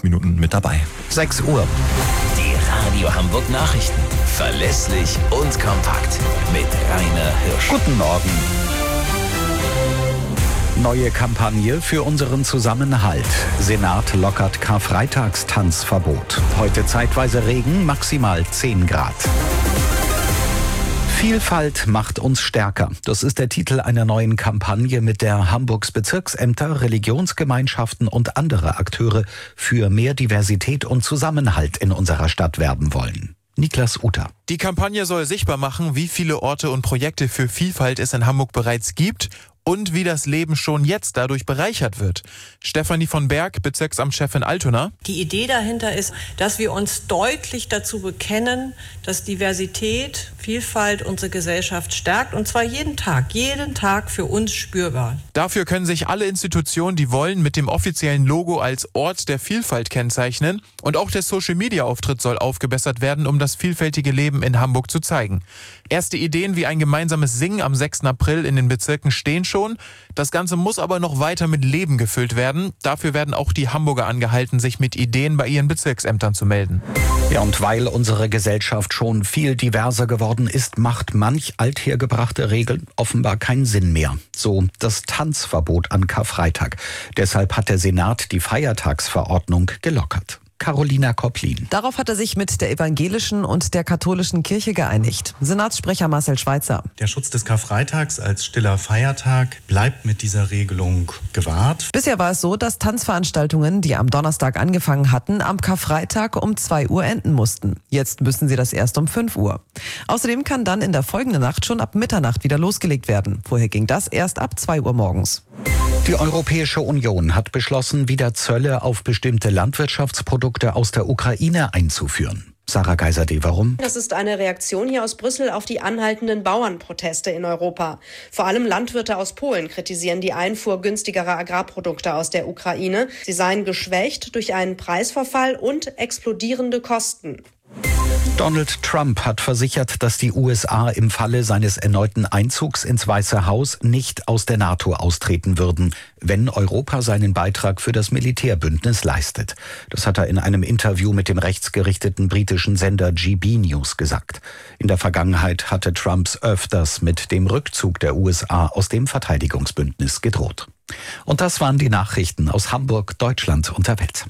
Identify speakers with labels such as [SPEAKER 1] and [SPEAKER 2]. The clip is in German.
[SPEAKER 1] Minuten mit dabei.
[SPEAKER 2] 6 Uhr.
[SPEAKER 3] Die Radio Hamburg Nachrichten. Verlässlich und kompakt. Mit Rainer Hirsch.
[SPEAKER 2] Guten Morgen. Neue Kampagne für unseren Zusammenhalt. Senat lockert Karfreitagstanzverbot. Heute zeitweise Regen, maximal 10 Grad. Vielfalt macht uns stärker. Das ist der Titel einer neuen Kampagne, mit der Hamburgs Bezirksämter, Religionsgemeinschaften und andere Akteure für mehr Diversität und Zusammenhalt in unserer Stadt werben wollen. Niklas Uter.
[SPEAKER 4] Die Kampagne soll sichtbar machen, wie viele Orte und Projekte für Vielfalt es in Hamburg bereits gibt und wie das Leben schon jetzt dadurch bereichert wird. Stefanie von Berg, Bezirksamtschefin Altona.
[SPEAKER 5] Die Idee dahinter ist, dass wir uns deutlich dazu bekennen, dass Diversität, Vielfalt unsere Gesellschaft stärkt, und zwar jeden Tag für uns spürbar.
[SPEAKER 4] Dafür können sich alle Institutionen, die wollen, mit dem offiziellen Logo als Ort der Vielfalt kennzeichnen. Und auch der Social-Media-Auftritt soll aufgebessert werden, um das vielfältige Leben in Hamburg zu zeigen. Erste Ideen wie ein gemeinsames Singen am 6. April in den Bezirken stehen schon. Das Ganze muss aber noch weiter mit Leben gefüllt werden. Dafür werden auch die Hamburger angehalten, sich mit Ideen bei ihren Bezirksämtern zu melden.
[SPEAKER 2] Ja, und weil unsere Gesellschaft schon viel diverser geworden ist, macht manch althergebrachte Regel offenbar keinen Sinn mehr. So das Tanzverbot an Karfreitag. Deshalb hat der Senat die Feiertagsverordnung gelockert. Carolina Kopplin.
[SPEAKER 6] Darauf hat er sich mit der evangelischen und der katholischen Kirche geeinigt. Senatssprecher Marcel Schweitzer.
[SPEAKER 7] Der Schutz des Karfreitags als stiller Feiertag bleibt mit dieser Regelung gewahrt.
[SPEAKER 6] Bisher war es so, dass Tanzveranstaltungen, die am Donnerstag angefangen hatten, am Karfreitag um 2 Uhr enden mussten. Jetzt müssen sie das erst um 5 Uhr. Außerdem kann dann in der folgenden Nacht schon ab Mitternacht wieder losgelegt werden. Vorher ging das erst ab 2 Uhr morgens.
[SPEAKER 2] Die Europäische Union hat beschlossen, wieder Zölle auf bestimmte Landwirtschaftsprodukte aus der Ukraine einzuführen. Sarah Geiser-D, warum?
[SPEAKER 8] Das ist eine Reaktion hier aus Brüssel auf die anhaltenden Bauernproteste in Europa. Vor allem Landwirte aus Polen kritisieren die Einfuhr günstigerer Agrarprodukte aus der Ukraine. Sie seien geschwächt durch einen Preisverfall und explodierende Kosten.
[SPEAKER 2] Donald Trump hat versichert, dass die USA im Falle seines erneuten Einzugs ins Weiße Haus nicht aus der NATO austreten würden, wenn Europa seinen Beitrag für das Militärbündnis leistet. Das hat er in einem Interview mit dem rechtsgerichteten britischen Sender GB News gesagt. In der Vergangenheit hatte Trump öfters mit dem Rückzug der USA aus dem Verteidigungsbündnis gedroht. Und das waren die Nachrichten aus Hamburg, Deutschland und der Welt.